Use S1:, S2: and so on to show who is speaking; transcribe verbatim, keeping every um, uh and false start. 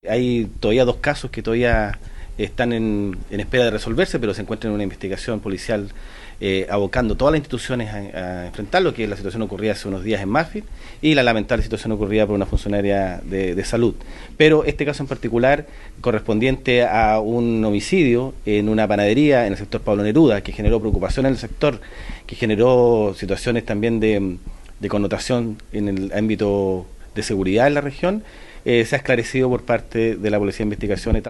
S1: hay todavía dos casos que todavía están en, en espera de resolverse, pero se encuentran en una investigación policial eh, abocando todas las instituciones a, a enfrentarlo, que es la situación ocurrida hace unos días en Macfit y la lamentable situación ocurrida por una funcionaria de, de salud. Pero este caso en particular, correspondiente a un homicidio en una panadería en el sector Pablo Neruda, que generó preocupación en el sector, que generó situaciones también de, de connotación en el ámbito de seguridad en la región, eh, se ha esclarecido por parte de la Policía de Investigaciones.